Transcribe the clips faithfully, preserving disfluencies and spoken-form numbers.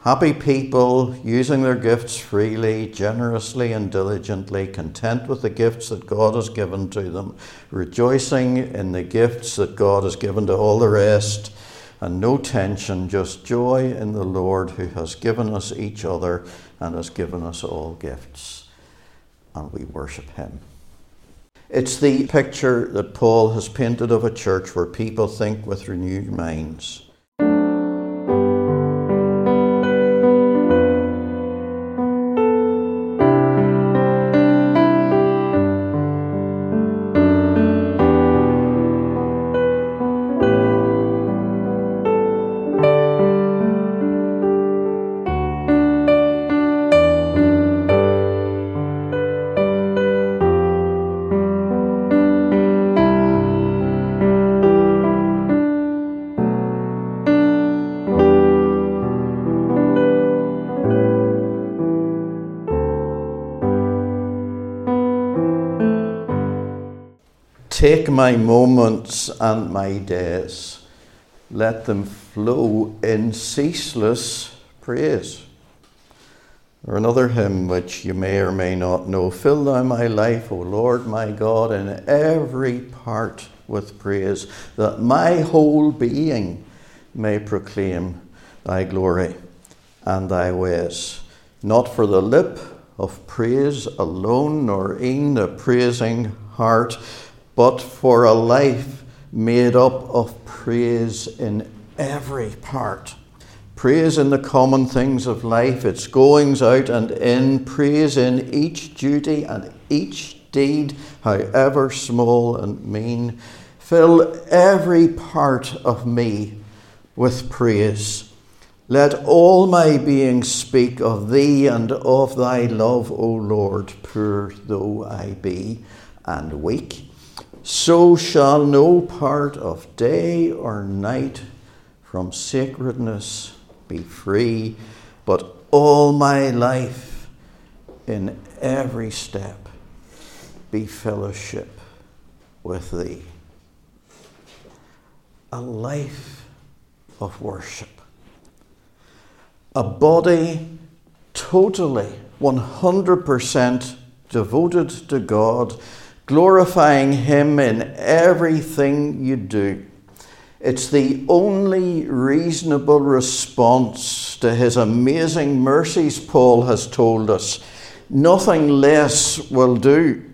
Happy people, using their gifts freely, generously and diligently, content with the gifts that God has given to them, rejoicing in the gifts that God has given to all the rest, and no tension, just joy in the Lord who has given us each other and has given us all gifts. And we worship him. It's the picture that Paul has painted of a church where people think with renewed minds. Take my moments and my days, let them flow in ceaseless praise. Or another hymn which you may or may not know. Fill thou my life, O Lord my God, in every part with praise, that my whole being may proclaim thy glory and thy ways. Not for the lip of praise alone, nor e'en a praising heart, but for a life made up of praise in every part. Praise in the common things of life, its goings out and in, praise in each duty and each deed, however small and mean. Fill every part of me with praise. Let all my being speak of thee and of thy love, O Lord, poor though I be and weak. So shall no part of day or night from sacredness be free, but all my life in every step be fellowship with thee. A life of worship. A body totally, one hundred percent devoted to God, glorifying him in everything you do. It's the only reasonable response to his amazing mercies, Paul has told us. Nothing less will do.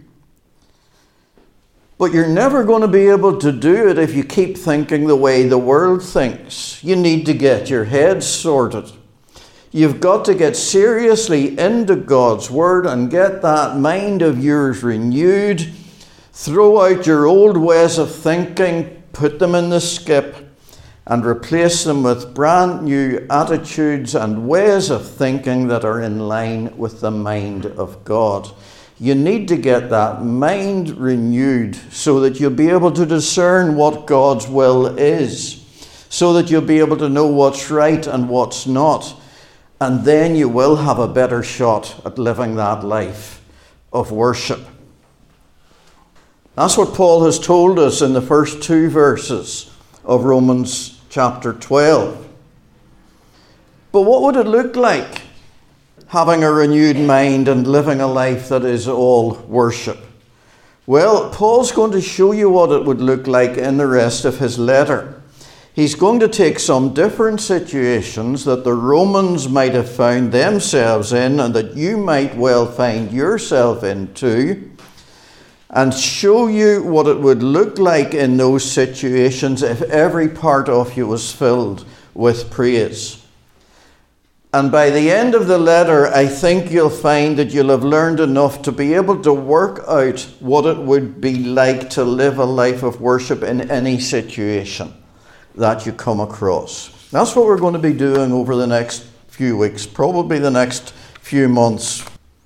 But you're never going to be able to do it if you keep thinking the way the world thinks. You need to get your head sorted. You've got to get seriously into God's word and get that mind of yours renewed. Throw out your old ways of thinking, put them in the skip, and replace them with brand new attitudes and ways of thinking that are in line with the mind of God. You need to get that mind renewed so that you'll be able to discern what God's will is, so that you'll be able to know what's right and what's not, and then you will have a better shot at living that life of worship. That's what Paul has told us in the first two verses of Romans chapter twelve. But what would it look like having a renewed mind and living a life that is all worship? Well, Paul's going to show you what it would look like in the rest of his letter. He's going to take some different situations that the Romans might have found themselves in and that you might well find yourself in too, and show you what it would look like in those situations if every part of you was filled with praise. And by the end of the letter, I think you'll find that you'll have learned enough to be able to work out what it would be like to live a life of worship in any situation that you come across. That's what we're going to be doing over the next few weeks, probably the next few months.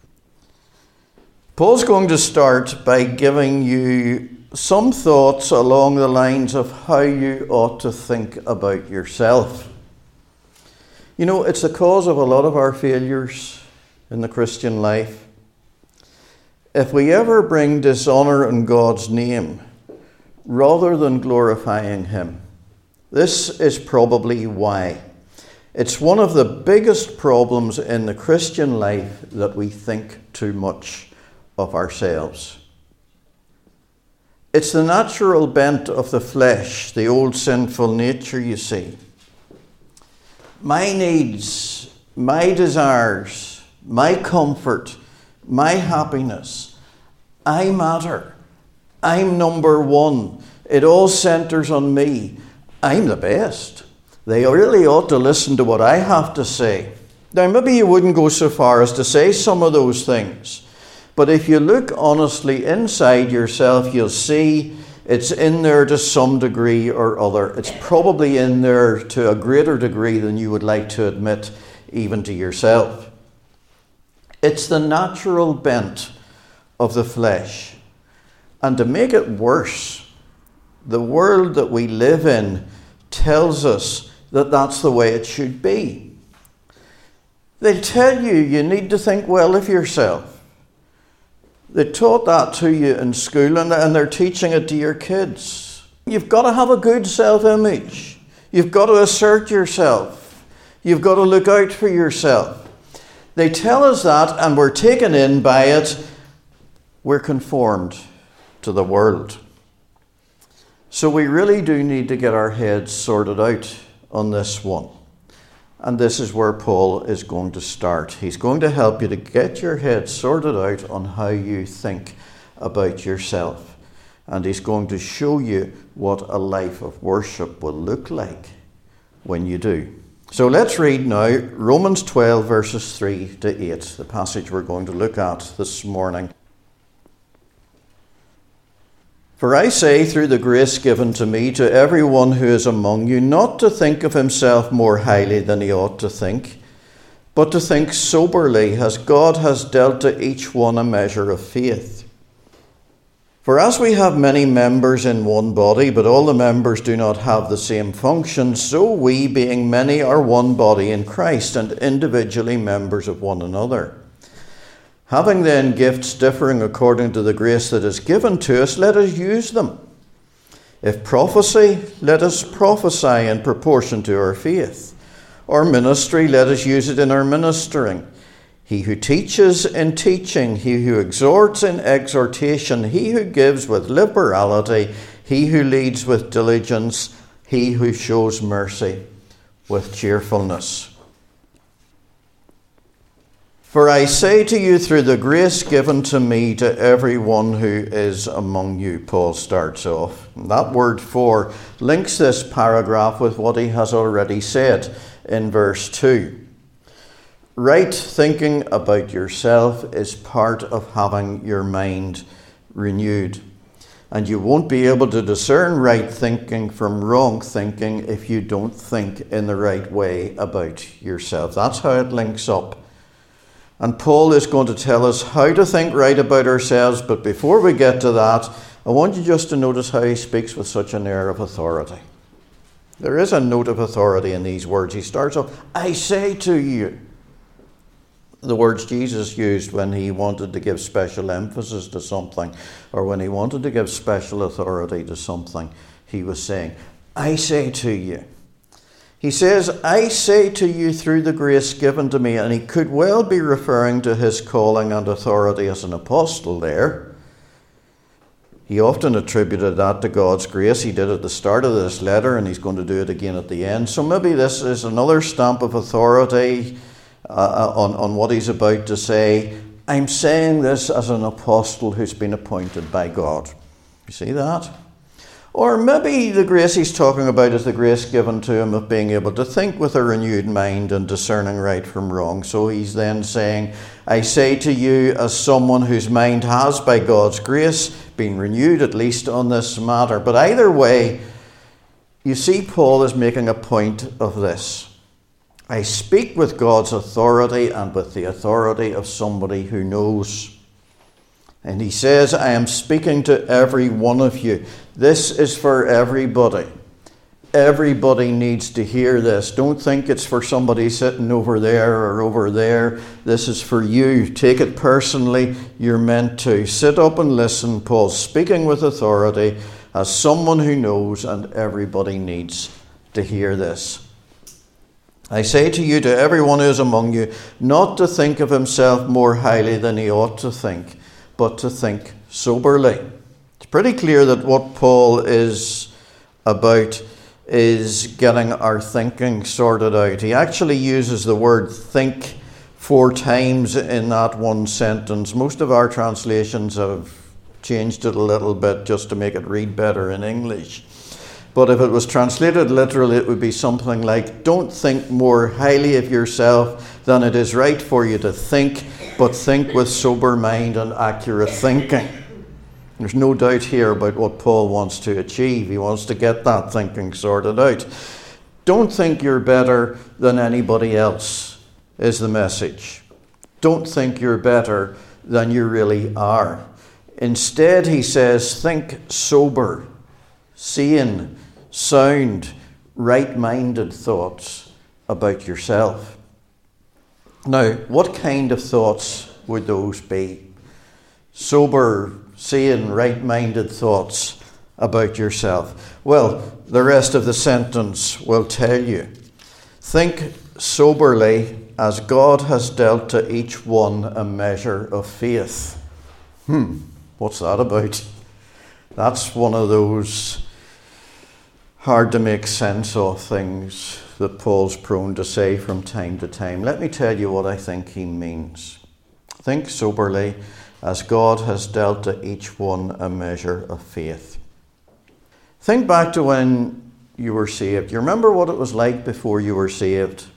Paul's going to start by giving you some thoughts along the lines of how you ought to think about yourself. You know, it's the cause of a lot of our failures in the Christian life. If we ever bring dishonour in God's name, rather than glorifying him, this is probably why. It's one of the biggest problems in the Christian life that we think too much of ourselves. It's the natural bent of the flesh, the old sinful nature, you see. My needs, my desires, my comfort, my happiness, I matter. I'm number one. It all centers on me. I'm the best. They really ought to listen to what I have to say. Now, maybe you wouldn't go so far as to say some of those things, but if you look honestly inside yourself, you'll see it's in there to some degree or other. It's probably in there to a greater degree than you would like to admit, even to yourself. It's the natural bent of the flesh. And to make it worse, the world that we live in tells us that that's the way it should be. They tell you you need to think well of yourself. They taught that to you in school, and, and they're teaching it to your kids. You've got to have a good self-image. You've got to assert yourself. You've got to look out for yourself. They tell us that, and we're taken in by it. We're conformed to the world. So we really do need to get our heads sorted out on this one. And this is where Paul is going to start. He's going to help you to get your head sorted out on how you think about yourself. And he's going to show you what a life of worship will look like when you do. So let's read now Romans twelve, verses three to eight, the passage we're going to look at this morning. For I say, through the grace given to me, to everyone who is among you, not to think of himself more highly than he ought to think, but to think soberly, as God has dealt to each one a measure of faith. For as we have many members in one body, but all the members do not have the same function, so we, being many, are one body in Christ, and individually members of one another. Having then gifts differing according to the grace that is given to us, let us use them. If prophecy, let us prophesy in proportion to our faith. Or ministry, let us use it in our ministering. He who teaches in teaching, he who exhorts in exhortation, he who gives with liberality, he who leads with diligence, he who shows mercy with cheerfulness. For I say to you, through the grace given to me, to everyone who is among you, Paul starts off. And that word for links this paragraph with what he has already said in verse two. Right thinking about yourself is part of having your mind renewed. And you won't be able to discern right thinking from wrong thinking if you don't think in the right way about yourself. That's how it links up. And Paul is going to tell us how to think right about ourselves, but before we get to that, I want you just to notice how he speaks with such an air of authority. There is a note of authority in these words. He starts off, I say to you. The words Jesus used when he wanted to give special emphasis to something, or when he wanted to give special authority to something, he was saying, I say to you. He says, I say to you through the grace given to me, and he could well be referring to his calling and authority as an apostle there. He often attributed that to God's grace. He did at the start of this letter, and he's going to do it again at the end. So maybe this is another stamp of authority uh, on, on what he's about to say. I'm saying this as an apostle who's been appointed by God. You see that? Or maybe the grace he's talking about is the grace given to him of being able to think with a renewed mind and discerning right from wrong. So he's then saying, I say to you as someone whose mind has, by God's grace, been renewed, at least on this matter. But either way, you see Paul is making a point of this. I speak with God's authority and with the authority of somebody who knows. And he says, I am speaking to every one of you. This is for everybody. Everybody needs to hear this. Don't think it's for somebody sitting over there or over there. This is for you. Take it personally. You're meant to. Sit up and listen. Paul's speaking with authority as someone who knows, and everybody needs to hear this. I say to you, to everyone who is among you, not to think of himself more highly than he ought to think, but to think soberly. It's pretty clear that what Paul is about is getting our thinking sorted out. He actually uses the word think four times in that one sentence. Most of our translations have changed it a little bit just to make it read better in English. But if it was translated literally, it would be something like, don't think more highly of yourself than it is right for you to think, but think with sober mind and accurate thinking. There's no doubt here about what Paul wants to achieve. He wants to get that thinking sorted out. Don't think you're better than anybody else, is the message. Don't think you're better than you really are. Instead, he says, think sober, sane, sound, right-minded thoughts about yourself. Now, what kind of thoughts would those be? Sober, sane, right-minded thoughts about yourself. Well, the rest of the sentence will tell you. Think soberly as God has dealt to each one a measure of faith. Hmm, what's that about? That's one of those hard to make sense of things that Paul's prone to say from time to time. Let me tell you what I think he means. Think soberly as God has dealt to each one a measure of faith. Think back to when you were saved. You remember what it was like before you were saved?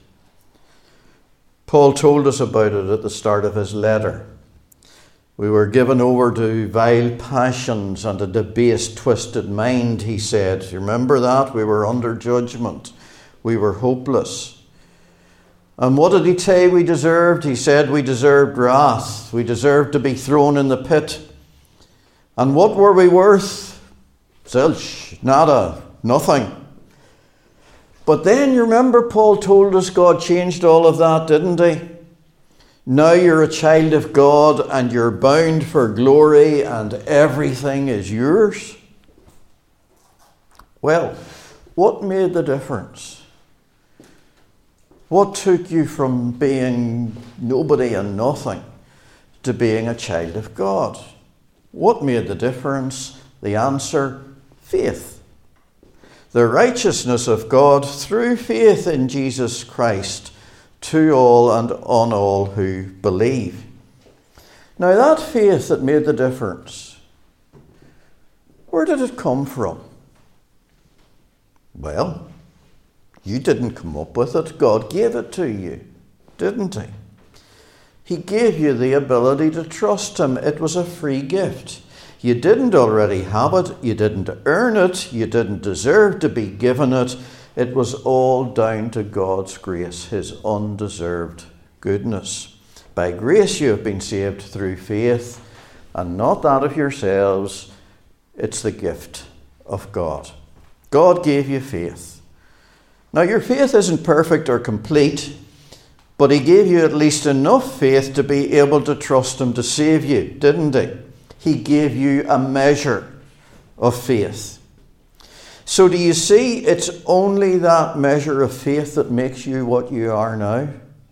Paul told us about it at the start of his letter. We were given over to vile passions and a debased, twisted mind, he said. You remember that? We were under judgment. We were hopeless. And what did he say we deserved? He said we deserved wrath. We deserved to be thrown in the pit. And what were we worth? Zilch, nada, nothing. But then you remember Paul told us God changed all of that, didn't he? Now you're a child of God and you're bound for glory and everything is yours. Well, what made the difference? What took you from being nobody and nothing to being a child of God? What made the difference? The answer, faith. The righteousness of God through faith in Jesus Christ to all and on all who believe. Now that faith that made the difference, where did it come from? Well, you didn't come up with it. God gave it to you, didn't he? He gave you the ability to trust him. It was a free gift. You didn't already have it. You didn't earn it. You didn't deserve to be given it. It was all down to God's grace, his undeserved goodness. By grace you have been saved through faith, and not that of yourselves. It's the gift of God. God gave you faith. Now your faith isn't perfect or complete, but he gave you at least enough faith to be able to trust him to save you, didn't he? He gave you a measure of faith. So do you see, it's only that measure of faith that makes you what you are now.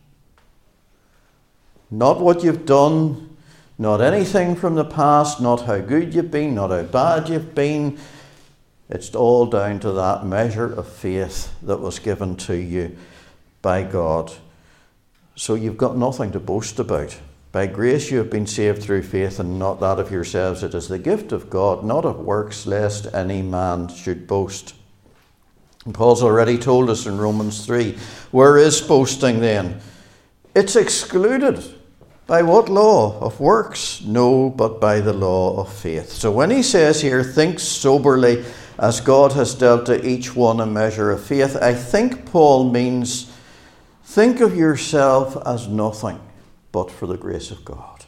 Not what you've done, not anything from the past, not how good you've been, not how bad you've been. It's all down to that measure of faith that was given to you by God. So you've got nothing to boast about. By grace you have been saved through faith, and not that of yourselves. It is the gift of God, not of works, lest any man should boast. And Paul's already told us in Romans three, where is boasting then? It's excluded. By what law? Of works? No, but by the law of faith. So when he says here, think soberly as God has dealt to each one a measure of faith, I think Paul means think of yourself as nothing but for the grace of God.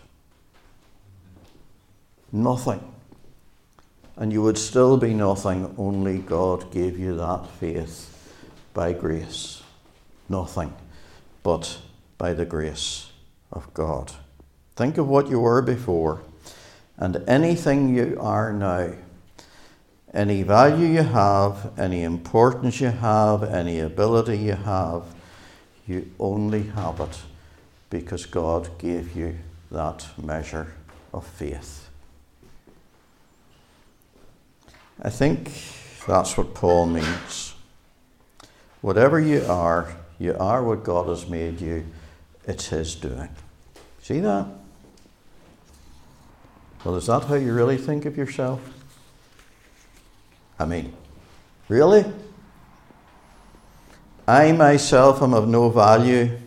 Nothing. And you would still be nothing, only God gave you that faith by grace. Nothing but by the grace of God. Think of what you were before, and anything you are now. Any value you have, any importance you have, any ability you have, You only have it because God gave you that measure of faith. I think that's what Paul means. Whatever you are, you are what God has made you. It's his doing. See that? Well, is that how you really think of yourself? I mean, really? I myself am of no value.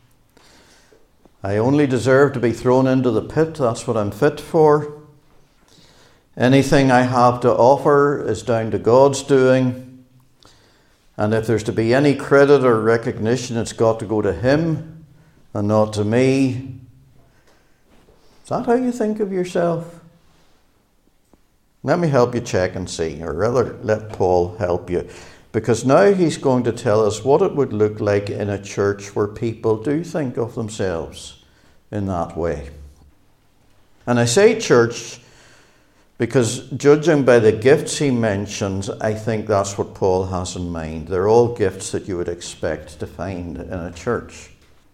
I only deserve to be thrown into the pit. That's what I'm fit for. Anything I have to offer is down to God's doing. And if there's to be any credit or recognition, it's got to go to him and not to me. Is that how you think of yourself? Let me help you check and see, or rather let Paul help you. Because now he's going to tell us what it would look like in a church where people do think of themselves in that way. And I say church because judging by the gifts he mentions, I think that's what Paul has in mind. They're all gifts that you would expect to find in a church.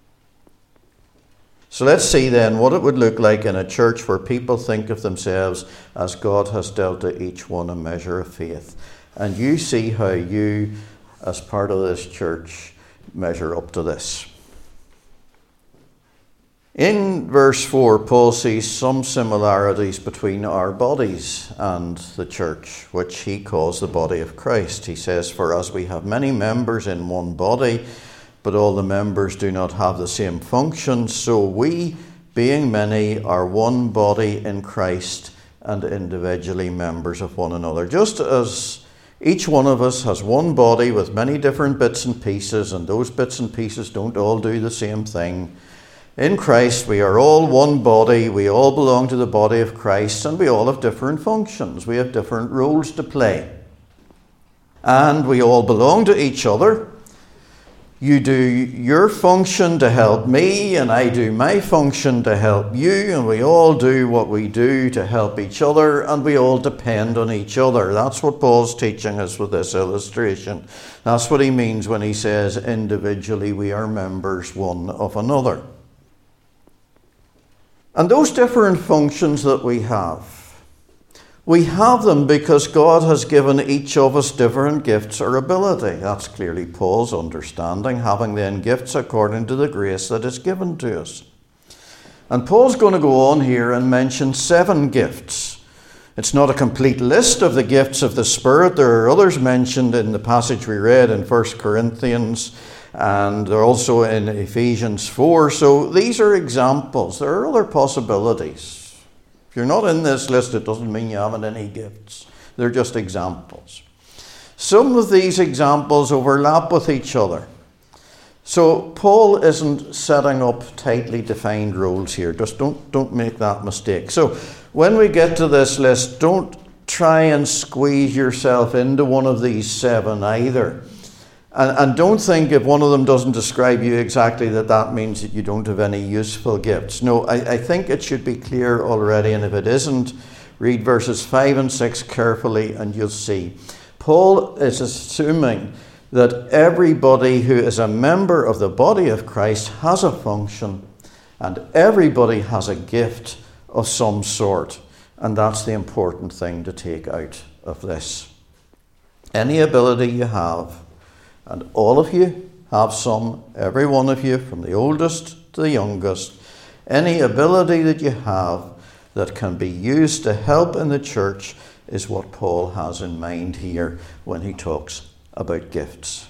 So let's see then what it would look like in a church where people think of themselves as God has dealt to each one a measure of faith. And you see how you, as part of this church, measure up to this. In verse four, Paul sees some similarities between our bodies and the church, which he calls the body of Christ. He says, "For as we have many members in one body, but all the members do not have the same function, so we, being many, are one body in Christ and individually members of one another." Just as each one of us has one body with many different bits and pieces, and those bits and pieces don't all do the same thing, in Christ we are all one body, we all belong to the body of Christ, and we all have different functions. We have different roles to play. And we all belong to each other. You do your function to help me, and I do my function to help you, and we all do what we do to help each other, and we all depend on each other. That's what Paul's teaching us with this illustration. That's what he means when he says individually we are members one of another. And those different functions that we have, we have them because God has given each of us different gifts or ability. That's clearly Paul's understanding, having then gifts according to the grace that is given to us. And Paul's going to go on here and mention seven gifts. It's not a complete list of the gifts of the Spirit. There are others mentioned in the passage we read in First Corinthians, and they're also in Ephesians four. So these are examples. There are other possibilities. If you're not in this list, it doesn't mean you haven't any gifts. They're just examples. Some of these examples overlap with each other. So Paul isn't setting up tightly defined roles here. Just don't, don't make that mistake. So when we get to this list, don't try and squeeze yourself into one of these seven either. And, and don't think if one of them doesn't describe you exactly that that means that you don't have any useful gifts. No, I, I think it should be clear already, and if it isn't, read verses five and six carefully and you'll see. Paul is assuming that everybody who is a member of the body of Christ has a function, and everybody has a gift of some sort. And that's the important thing to take out of this. Any ability you have, and all of you have some, every one of you, from the oldest to the youngest, any ability that you have that can be used to help in the church is what Paul has in mind here when he talks about gifts.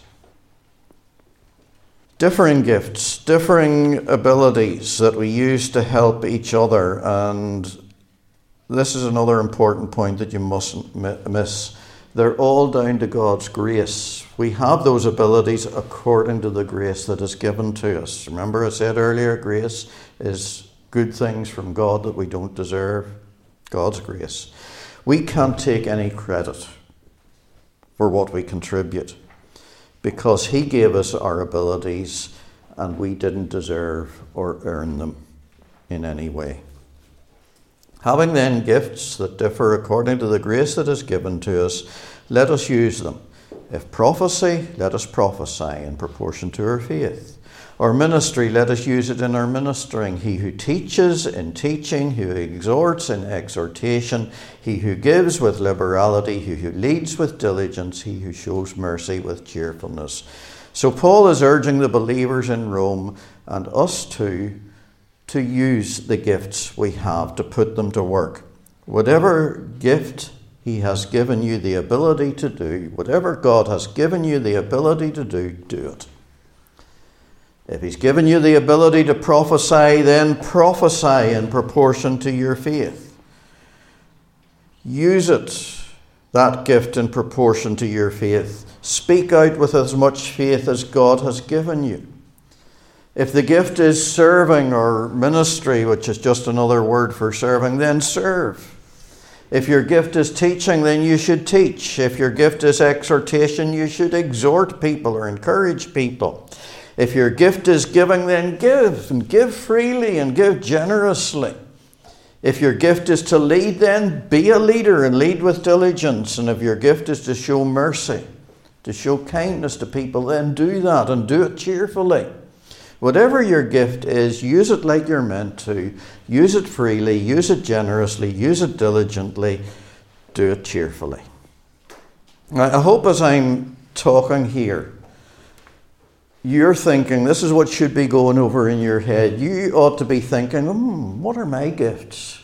Differing gifts, differing abilities that we use to help each other, and this is another important point that you mustn't miss. They're all down to God's grace. We have those abilities according to the grace that is given to us. Remember I said earlier, grace is good things from God that we don't deserve. God's grace. We can't take any credit for what we contribute because he gave us our abilities and we didn't deserve or earn them in any way. Having then gifts that differ according to the grace that is given to us, let us use them. If prophecy, let us prophesy in proportion to our faith. Our ministry, let us use it in our ministering. He who teaches in teaching, he who exhorts in exhortation, he who gives with liberality, he who leads with diligence, he who shows mercy with cheerfulness. So Paul is urging the believers in Rome and us too to use the gifts we have, to put them to work. Whatever gift he has given you the ability to do, whatever God has given you the ability to do, do it. If he's given you the ability to prophesy, then prophesy in proportion to your faith. Use it, that gift, in proportion to your faith. Speak out with as much faith as God has given you. If the gift is serving or ministry, which is just another word for serving, then serve. If your gift is teaching, then you should teach. If your gift is exhortation, you should exhort people or encourage people. If your gift is giving, then give, and give freely and give generously. If your gift is to lead, then be a leader and lead with diligence. And if your gift is to show mercy, to show kindness to people, then do that and do it cheerfully. Whatever your gift is, use it like you're meant to. Use it freely, use it generously, use it diligently, do it cheerfully. Now, I hope as I'm talking here, you're thinking, this is what should be going over in your head. You ought to be thinking, hmm, what are my gifts?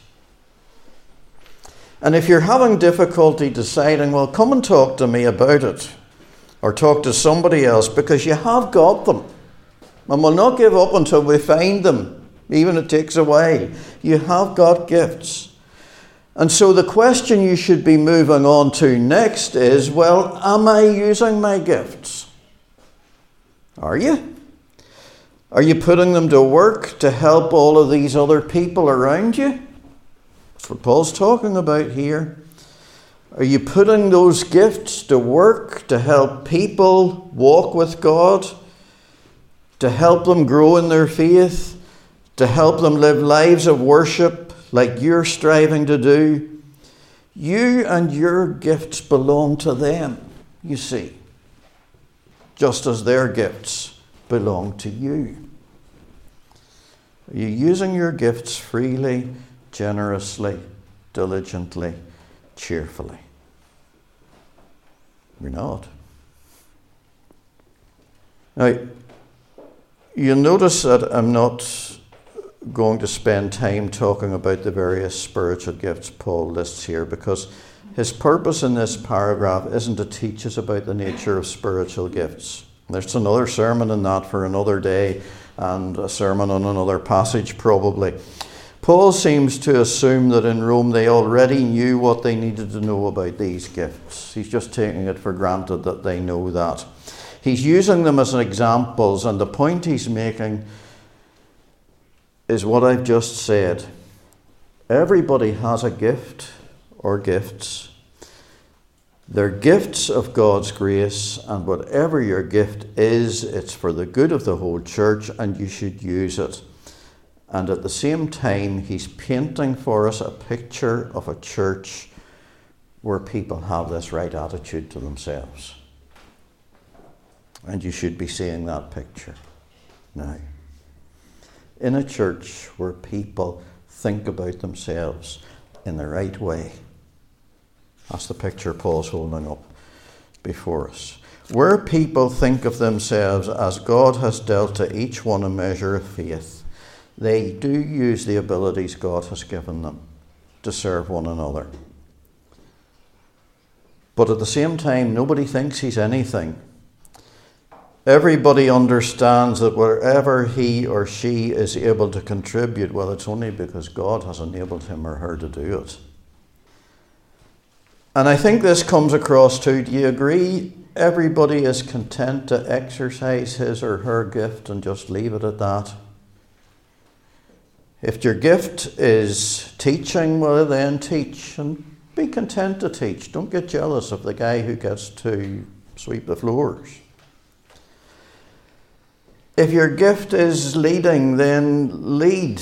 And if you're having difficulty deciding, well, come and talk to me about it, or talk to somebody else, because you have got them. And we'll not give up until we find them, even if it takes a while. You have got gifts. And so the question you should be moving on to next is, well, am I using my gifts? Are you? Are you putting them to work to help all of these other people around you? That's what Paul's talking about here. Are you putting those gifts to work to help people walk with God? To help them grow in their faith? To help them live lives of worship like you're striving to do? You and your gifts belong to them, you see. Just as their gifts belong to you. Are you using your gifts freely, generously, diligently, cheerfully? You're not. Now, you'll notice that I'm not going to spend time talking about the various spiritual gifts Paul lists here, because his purpose in this paragraph isn't to teach us about the nature of spiritual gifts. There's another sermon in that for another day, and a sermon on another passage probably. Paul seems to assume that in Rome they already knew what they needed to know about these gifts. He's just taking it for granted that they know that. He's using them as examples, and the point he's making is what I've just said. Everybody has a gift or gifts. They're gifts of God's grace, and whatever your gift is, it's for the good of the whole church, and you should use it. And at the same time, he's painting for us a picture of a church where people have this right attitude to themselves. And you should be seeing that picture now. In a church where people think about themselves in the right way. That's the picture Paul's holding up before us. Where people think of themselves as God has dealt to each one a measure of faith, they do use the abilities God has given them to serve one another. But at the same time, nobody thinks he's anything. Everybody understands that wherever he or she is able to contribute, well, it's only because God has enabled him or her to do it. And I think this comes across too. Do you agree? Everybody is content to exercise his or her gift and just leave it at that. If your gift is teaching, well then teach and be content to teach. Don't get jealous of the guy who gets to sweep the floors. If your gift is leading, then lead.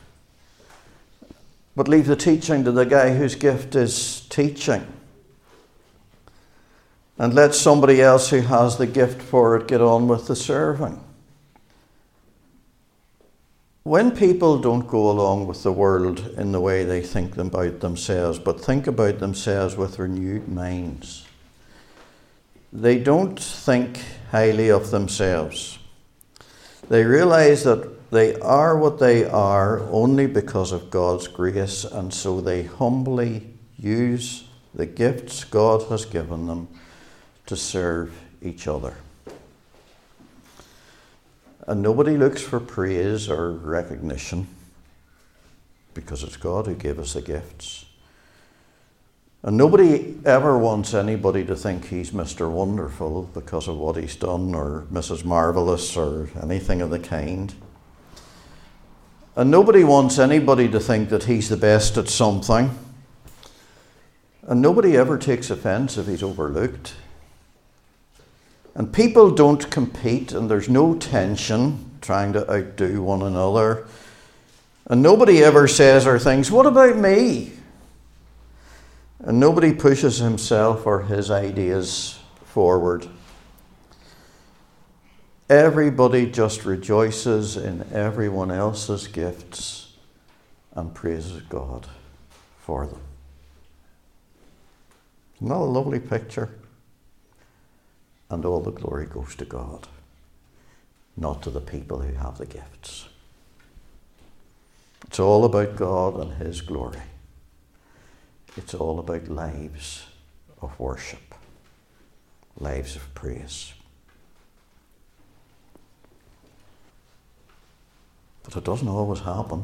But leave the teaching to the guy whose gift is teaching. And let somebody else who has the gift for it get on with the serving. When people don't go along with the world in the way they think about themselves, but think about themselves with renewed minds, they don't think highly of themselves. They realize that they are what they are only because of God's grace, and so they humbly use the gifts God has given them to serve each other. And nobody looks for praise or recognition because it's God who gave us the gifts. And nobody ever wants anybody to think he's Mister Wonderful because of what he's done, or Missus Marvelous, or anything of the kind. And nobody wants anybody to think that he's the best at something. And nobody ever takes offense if he's overlooked. And people don't compete, and there's no tension trying to outdo one another. And nobody ever says or thinks, what about me? And nobody pushes himself or his ideas forward. Everybody just rejoices in everyone else's gifts and praises God for them. Isn't that a lovely picture? And all the glory goes to God, not to the people who have the gifts. It's all about God and His glory. It's all about lives of worship, lives of praise. But it doesn't always happen.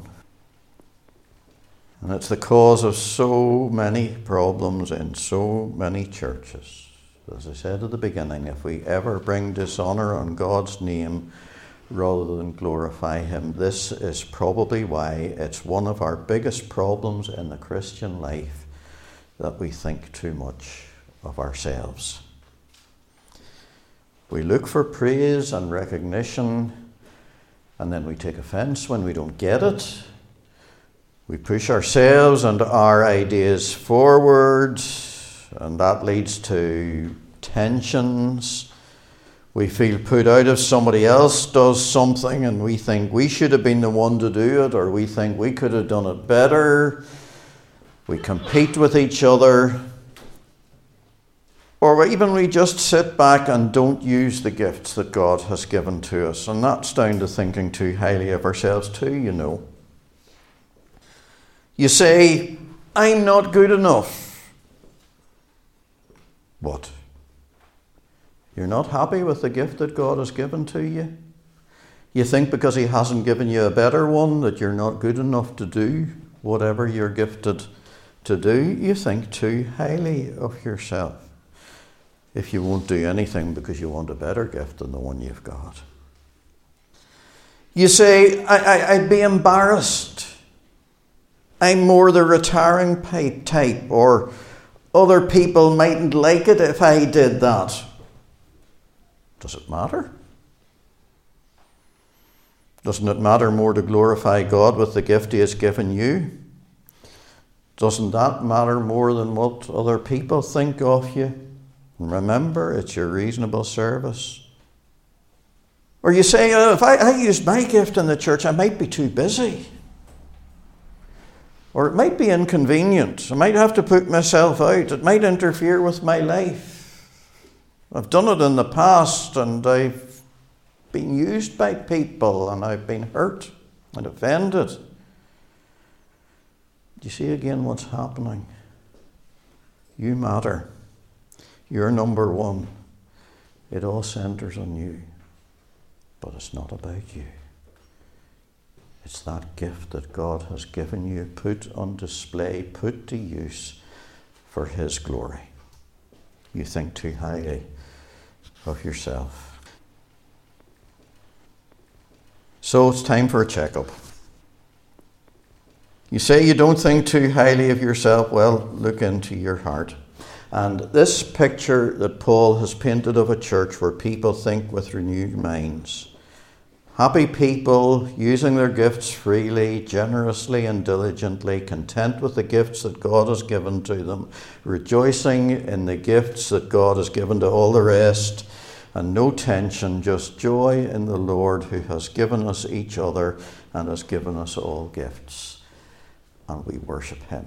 And it's the cause of so many problems in so many churches. As I said at the beginning, if we ever bring dishonour on God's name rather than glorify Him, this is probably why it's one of our biggest problems in the Christian life, that we think too much of ourselves. We look for praise and recognition, and then we take offence when we don't get it. We push ourselves and our ideas forward, and that leads to tensions. We feel put out if somebody else does something, and we think we should have been the one to do it, or we think we could have done it better. We compete with each other, or even we just sit back and don't use the gifts that God has given to us. And that's down to thinking too highly of ourselves too, you know. You say, I'm not good enough. What? You're not happy with the gift that God has given to you? You think because He hasn't given you a better one that you're not good enough to do whatever you're gifted to do? You think too highly of yourself if you won't do anything because you want a better gift than the one you've got. You say, I, I, I'd be embarrassed. I'm more the retiring type, or other people mightn't like it if I did that. Does it matter? Doesn't it matter more to glorify God with the gift He has given you? Doesn't that matter more than what other people think of you? Remember, it's your reasonable service. Or you say, oh, if I, I used my gift in the church, I might be too busy. Or it might be inconvenient. I might have to put myself out. It might interfere with my life. I've done it in the past, and I've been used by people, and I've been hurt and offended. Do you see again what's happening? You matter. You're number one. It all centres on you. But it's not about you. It's that gift that God has given you, put on display, put to use for His glory. You think too highly of yourself. So it's time for a checkup. You say you don't think too highly of yourself. Well, look into your heart. And this picture that Paul has painted of a church where people think with renewed minds. Happy people using their gifts freely, generously and diligently, content with the gifts that God has given to them, rejoicing in the gifts that God has given to all the rest, and no tension, just joy in the Lord who has given us each other and has given us all gifts, and we worship him.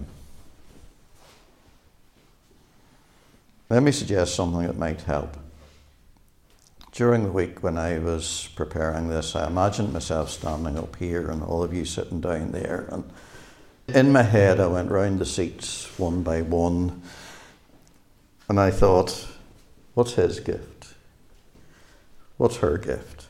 Let me suggest something that might help. During the week when I was preparing this, I imagined myself standing up here and all of you sitting down there. And in my head, I went round the seats one by one. And I thought, what's his gift? What's her gift?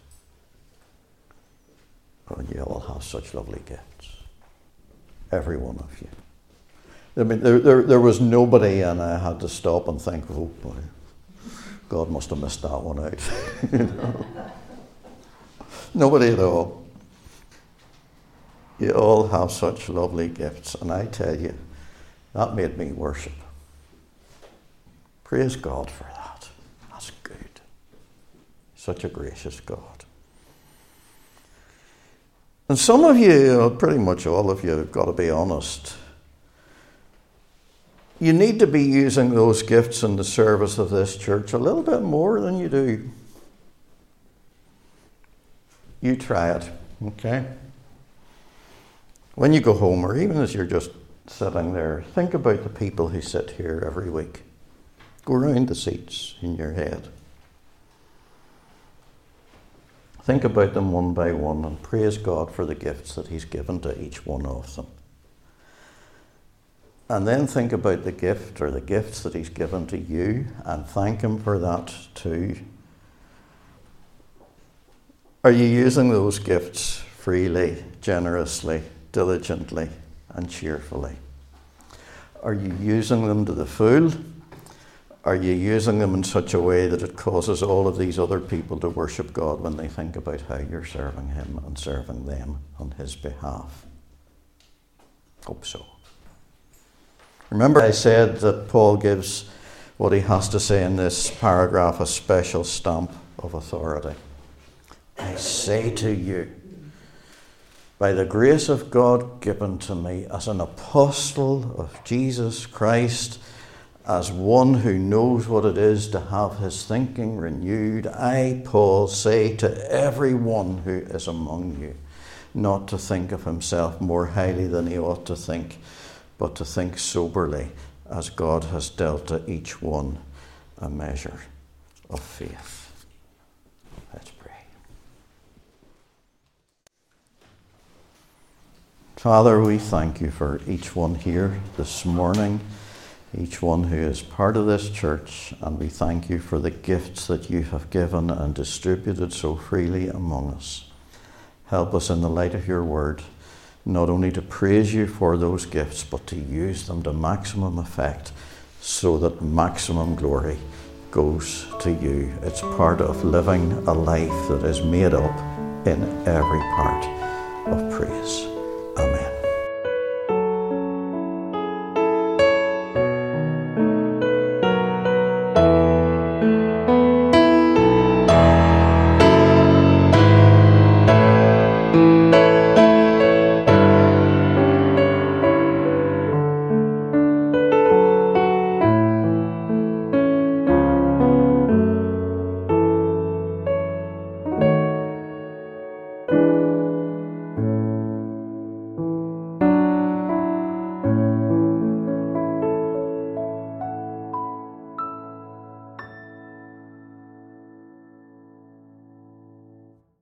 Oh, you all have such lovely gifts. Every one of you. I mean, there, there, there was nobody, and I had to stop and think, oh boy, God must have missed that one out. You know? Nobody at all. You all have such lovely gifts, and I tell you, that made me worship. Praise God for that. That's good. Such a gracious God. And some of you, pretty much all of you, have got to be honest. You need to be using those gifts in the service of this church a little bit more than you do. You try it, okay? When you go home, or even as you're just sitting there, think about the people who sit here every week. Go around the seats in your head. Think about them one by one and praise God for the gifts that he's given to each one of them. And then think about the gift or the gifts that he's given to you and thank him for that too. Are you using those gifts freely, generously, diligently, and cheerfully? Are you using them to the full? Are you using them in such a way that it causes all of these other people to worship God when they think about how you're serving him and serving them on his behalf? Hope so. Remember I said that Paul gives what he has to say in this paragraph a special stamp of authority. I say to you, by the grace of God given to me as an apostle of Jesus Christ, as one who knows what it is to have his thinking renewed, I, Paul, say to everyone who is among you, not to think of himself more highly than he ought to think, but to think soberly, as God has dealt to each one a measure of faith. Let's pray. Father, we thank you for each one here this morning, each one who is part of this church, and we thank you for the gifts that you have given and distributed so freely among us. Help us in the light of your word, not only to praise you for those gifts, but to use them to maximum effect so that maximum glory goes to you. It's part of living a life that is made up in every part of praise.